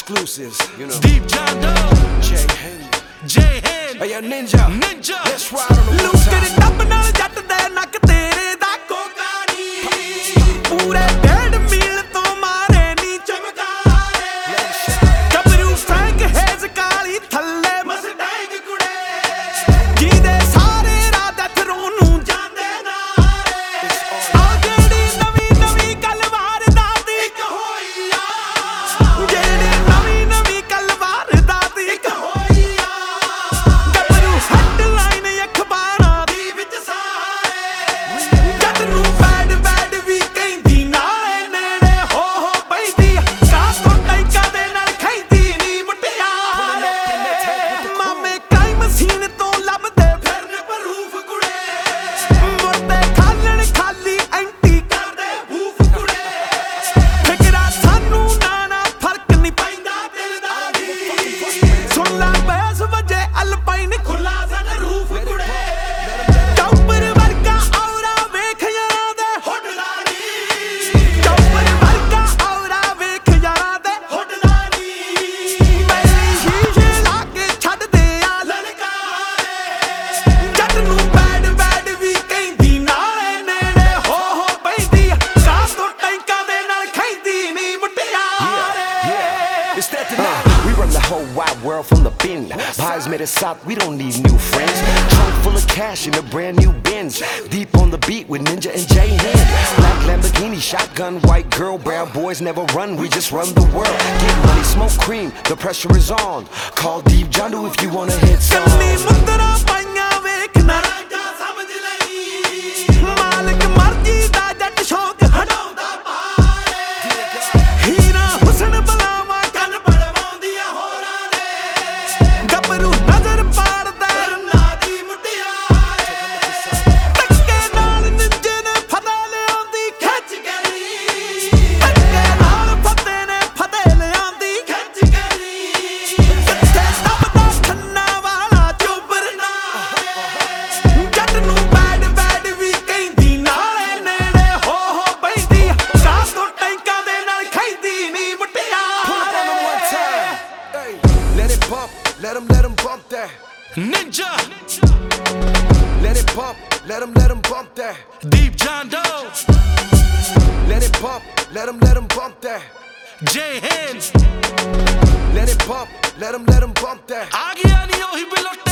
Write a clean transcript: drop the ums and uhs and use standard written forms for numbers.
exclusives, you know. Deep John Doe, Jay Henry, Jay Hen, hey, yo, Ninja, let's ride on the one look ਦੇ time. ਟੱਪ ਨਾਲ ਜੱਟ ਦੇ ਨੱਕ ਤੇਰੇ ਦਾ ਕੋਕਾ ਨੀ ਪੂਰੇ ਡੇਢ ਮੀਲ ਤੋਂ ਮਾਰੇ ਨੀ ਚਮਕਾਰੇ ਗੱਭਰੂ ਫਰੈਂਕ ਹੇਜ਼ ਕਾਲੀ ਥੱਲੇ ਮਸਟੈਂਗ ਕੁੜੇ ਜਿਹਦੇ ਸਾਰੇ ਰਾਤ ਥਰੋਂ ਨੂੰ ਜਾਂਦੇ ਨਾਰੇ ਆ ਜਿਹੜੀ ਨਵੀਂ ਨਵੀਂ ਗੱਲ ਵਾਰਦਾਤ ਇੱਕ ਹੋਈ ਆ ਜਿਹੜੀ ਨਵੀਂ ਨਵੀਂ ਗੱਲ ਵਾਰਦਾਤ ਇੱਕ ਹੋਈ ਆ ਗੱਭਰੂ ਹੈਡਲਾਈਨ ਅਖਬਾਰਾਂ ਦੀ ਵਿੱਚ ਸਾਰੇ ਜੱਟ ਨੂੰ ਬੈਡ ਬੈਡ ਵੀ ਕਹਿੰਦੀ ਨਾਲੇ ਨੇੜੇ ਹੋ ਪੈਂਦੀ ਕਾਸੋਂ ਟੈਂਕਾਂ ਦੇ ਨਾਲ ਖੈਂਦੀ ਨੀ ਮੁਟਿਆਰੇ ਮਾਮੇ ਕ੍ਰਾਈਮ ਸੀਨ ਤੋਂ ਲੱਭਦੇ ਫਿਰਨ ਪ੍ਰੂਫ ਕੁੜੇ ਮੁਰਦੇ ਖਾਲਣ ਖਾਲੀ ਐਂਟੀ ਕਰਦੇ ਬੂਫ ਕੁੜੇ ਫਿਕਰਾ ਸਾਨੂੰ ਨਾ ਫਰਕ ਨਹੀਂ ਪੈਂਦਾ ਦਿਲ ਦਾ ਜੀ ਸੁਣ ਲਾ ਬੈਸ ਵਜੇ ਅਲਪਾਈਨ ਖੁੱਲਾ ਸਨ ਰੂਫ ਕੁੜੇ ਚੌਪਰ ਵਰਗਾ ਔਰਾ ਵੇਖ ਯਾਰਾਂ ਦੇ ਹੁੱਡਦਾ ਨੀ ਚੌਪਰ ਵਰਗਾ ਔਰਾ ਵੇਖ ਯਾਰਾਂ ਦੇ ਹੁੱਡਦਾ ਨੀ ਪਹਿਲੀ ਸ਼ੀਸ਼ੇ ਲਾ ਕੇ ਛੱਡਦੇ ਆ ਲਲਕਾਰੇ ਜੱਟ ਨੂੰ ਬੈਡ ਬੈਡ ਵੀ ਕਹਿੰਦੀ ਨਾਲੇ ਨੇੜੇ ਹੋ ਪੈਂਦੀ ਕਾਸੋਂ ਟੈਂਕਾਂ ਦੇ ਨਾਲ ਖੈਂਦੀ ਨੀ ਮੁਟਿਆਰੇ It's that tonight. We run the whole wide world from the bin. Pies made us south, we don't need new friends. Trunk full of cash in a brand new Benz. Deep on the beat with Ninja and Jay Hen. Black Lamborghini, shotgun, white girl. Brown boys never run, we just run the world. Get money, smoke cream, the pressure is on. Call Deep John Doe if you wanna hit ਕੰਨੀ song. ਮੁੰਦਰਾ ਪਾਈਆਂ ਵੇਖ ਨਾ ਰਾਜਾ ਸਮਝ ਲਈ ਮਾਲਕ ਮਰਜ਼ੀ ਦਾ ਜੱਟ ਸ਼ੌਕ ਹਟਾਉਂਦਾ ਪਾਰੇ ਹੀਰਾ ਹੁਸਨ ਬਲਾਵਾ ਕੰਨ ਪੜਵਾਉਂਦੀਆਂ ਹੋਰਾਂ ਦੇ ਗੱਭਰੂ ਨਜ਼ਰ ਪਾੜਦਾ ਰੰਨਾ ਦੀ ਮੁਟਿਆਰੇ ਧੱਕੇ ਨਾਲ ਨਿੰਜੇ ਨੇ ਫਤਿਹ ਲਿਆਉਂਦੀ ਖਿੱਚ ਗਈ ਧੱਕੇ ਨਾਲ ਫਤਿਹ ਨੇ ਫਤਿਹ ਲਿਆਉਂਦੀ ਖਿੱਚ ਗਈ ਕਿੱਥੇ ਲੱਭਦਾ ਖੰਨਾ ਵਾਲਾ ਚੋਬਰ ਨਾਲੇ ਜੱਟ ਨੂੰ ਬੈਡ ਬੈਡ ਵੀ ਕਹਿੰਦੀ ਨਾਲੇ ਨੇੜੇ ਹੋ ਪੈਂਦੀ ਕਾਸੋਂ ਟੈਂਕਾਂ ਦੇ ਨਾਲ ਖੈਂਦੀ ਨੀ Pull up on them one ਮੁਟਿਆਰੇ time. Hey, let it bump, let 'em bump that. Ninja, Let it bump, let 'em bump that. Deep John Doe, Let it bump, let 'em bump that. Jay Hen, Let it bump, let 'em bump that. ਆ ਗਿਆ ਨੀ ਉਹੀ ਬਿੱਲੋ